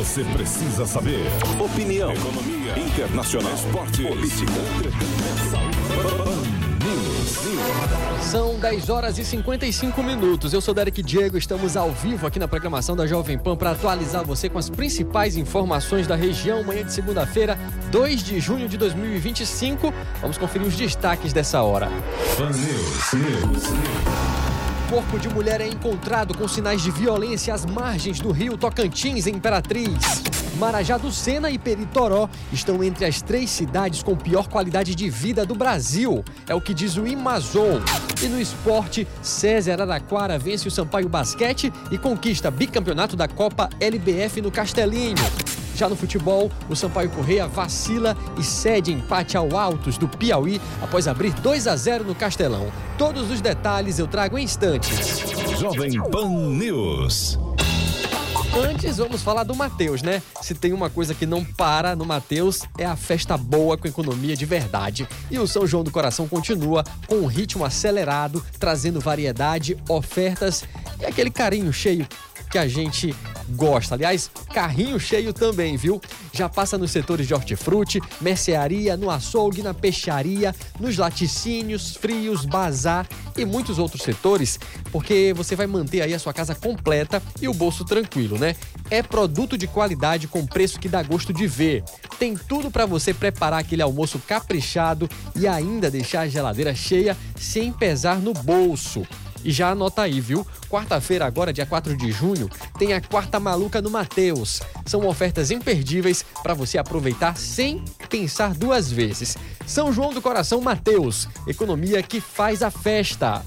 você precisa saber. Opinião, economia, internacional, esporte, política, entretenimento, saúde. São 10 horas e 55 minutos. Eu sou Derek Diego, estamos ao vivo aqui na programação da Jovem Pan para atualizar você com as principais informações da região. Manhã de segunda-feira, 2 de junho de 2025. Vamos conferir os destaques dessa hora. Pan News. Corpo de mulher é encontrado com sinais de violência às margens do rio Tocantins, em Imperatriz. Marajá do Sena e Peritoró estão entre as 3 cidades com pior qualidade de vida do Brasil. É o que diz o Imazon. E no esporte, César Araraquara vence o Sampaio Basquete e conquista bicampeonato da Copa LBF no Castelinho. Já no futebol, o Sampaio Corrêa vacila e cede empate ao Altos do Piauí após abrir 2-0 no Castelão. Todos os detalhes eu trago em instantes. Jovem Pan News. Antes, vamos falar do Mateus, né? Se tem uma coisa que não para no Mateus, é a festa boa com economia de verdade. E o São João do Coração continua com um ritmo acelerado, trazendo variedade, ofertas e aquele carinho cheio que a gente gosta. Aliás, carrinho cheio também, viu? Já passa nos setores de hortifruti, mercearia, no açougue, na peixaria, nos laticínios, frios, bazar e muitos outros setores, porque você vai manter aí a sua casa completa e o bolso tranquilo, né? É produto de qualidade com preço que dá gosto de ver. Tem tudo para você preparar aquele almoço caprichado e ainda deixar a geladeira cheia sem pesar no bolso. E já anota aí, viu? Quarta-feira, agora, dia 4 de junho, tem a Quarta Maluca no Mateus. São ofertas imperdíveis para você aproveitar sem pensar 2 vezes. São João do Coração Mateus, economia que faz a festa.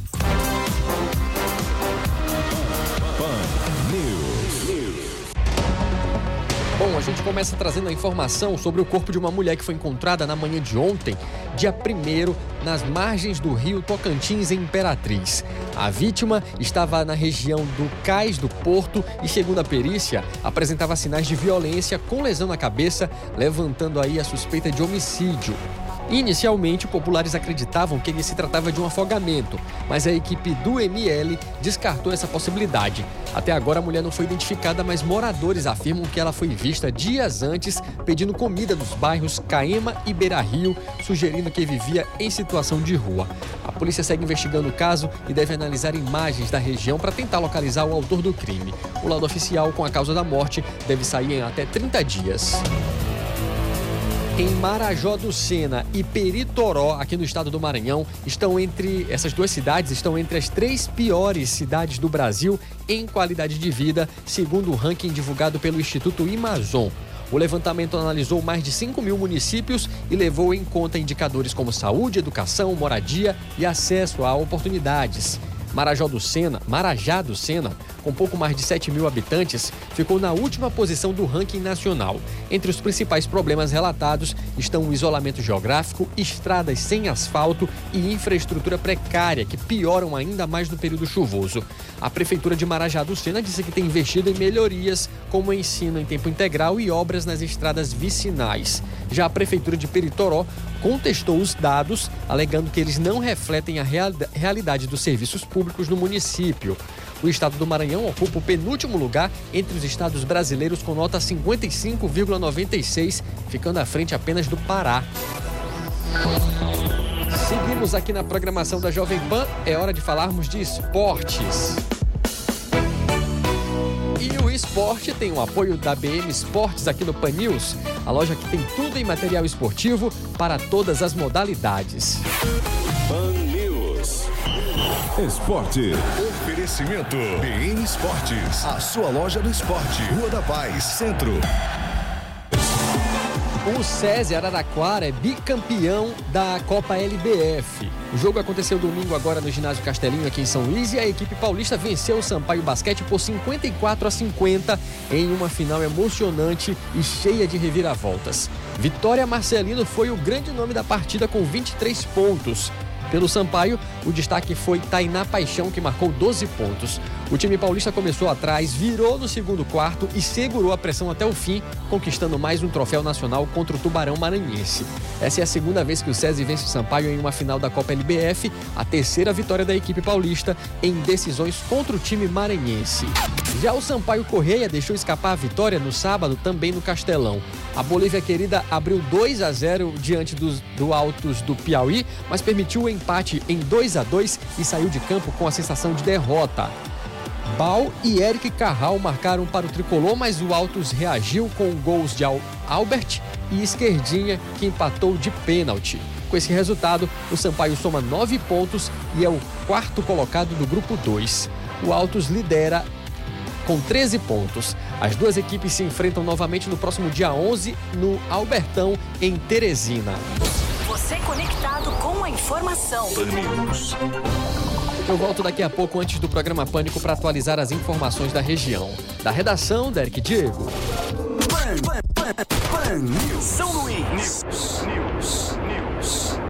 Bom, a gente começa trazendo a informação sobre o corpo de uma mulher que foi encontrada na manhã de ontem, dia 1º, nas margens do rio Tocantins, em Imperatriz. A vítima estava na região do Cais do Porto e, segundo a perícia, apresentava sinais de violência com lesão na cabeça, levantando aí a suspeita de homicídio. Inicialmente, populares acreditavam que ele se tratava de um afogamento, mas a equipe do ML descartou essa possibilidade. Até agora, a mulher não foi identificada, mas moradores afirmam que ela foi vista dias antes pedindo comida nos bairros Caema e Beira Rio, sugerindo que vivia em situação de rua. A polícia segue investigando o caso e deve analisar imagens da região para tentar localizar o autor do crime. O laudo oficial com a causa da morte deve sair em até 30 dias. Em Marajó do Sena e Peritoró, aqui no estado do Maranhão, essas 2 cidades estão entre as 3 piores cidades do Brasil em qualidade de vida, segundo o ranking divulgado pelo Instituto Imazon. O levantamento analisou mais de 5.000 municípios e levou em conta indicadores como saúde, educação, moradia e acesso a oportunidades. Marajá do Sena, com pouco mais de 7.000 habitantes, ficou na última posição do ranking nacional. Entre os principais problemas relatados estão o isolamento geográfico, estradas sem asfalto e infraestrutura precária, que pioram ainda mais no período chuvoso. A Prefeitura de Marajá do Sena disse que tem investido em melhorias, como ensino em tempo integral e obras nas estradas vicinais. Já a Prefeitura de Peritoró contestou os dados, alegando que eles não refletem a realidade dos serviços públicos no município. O estado do Maranhão ocupa o penúltimo lugar entre os estados brasileiros com nota 55,96, ficando à frente apenas do Pará. Seguimos aqui na programação da Jovem Pan, é hora de falarmos de esportes. E o esporte tem o apoio da BM Esportes aqui no Pan News, a loja que tem tudo em material esportivo para todas as modalidades. Pan News. Esporte. Oferecimento BM Esportes, a sua loja do esporte, Rua da Paz, Centro. O César Araraquara é bicampeão da Copa LBF. O jogo aconteceu domingo agora no ginásio Castelinho, aqui em São Luís, e a equipe paulista venceu o Sampaio Basquete por 54-50 em uma final emocionante e cheia de reviravoltas. Vitória Marcelino foi o grande nome da partida com 23 pontos. Pelo Sampaio, o destaque foi Tainá Paixão, que marcou 12 pontos. O time paulista começou atrás, virou no segundo quarto e segurou a pressão até o fim, conquistando mais um troféu nacional contra o Tubarão Maranhense. Essa é a segunda vez que o SESI vence o Sampaio em uma final da Copa LBF, a terceira vitória da equipe paulista em decisões contra o time maranhense. Já o Sampaio Correia deixou escapar a vitória no sábado também no Castelão. A Bolívia Querida abriu 2-0 diante do Altos do Piauí, mas permitiu o empate em 2-2 e saiu de campo com a sensação de derrota. Bal e Eric Carral marcaram para o tricolor, mas o Altos reagiu com gols de Albert e Esquerdinha, que empatou de pênalti. Com esse resultado, o Sampaio soma 9 pontos e é o quarto colocado do grupo 2. O Altos lidera com 13 pontos. As duas equipes se enfrentam novamente no próximo dia 11 no Albertão, em Teresina. Você conectado com a informação. Eu volto daqui a pouco antes do programa Pânico para atualizar as informações da região. Da redação, Derek Diego. Pan News. São Luís.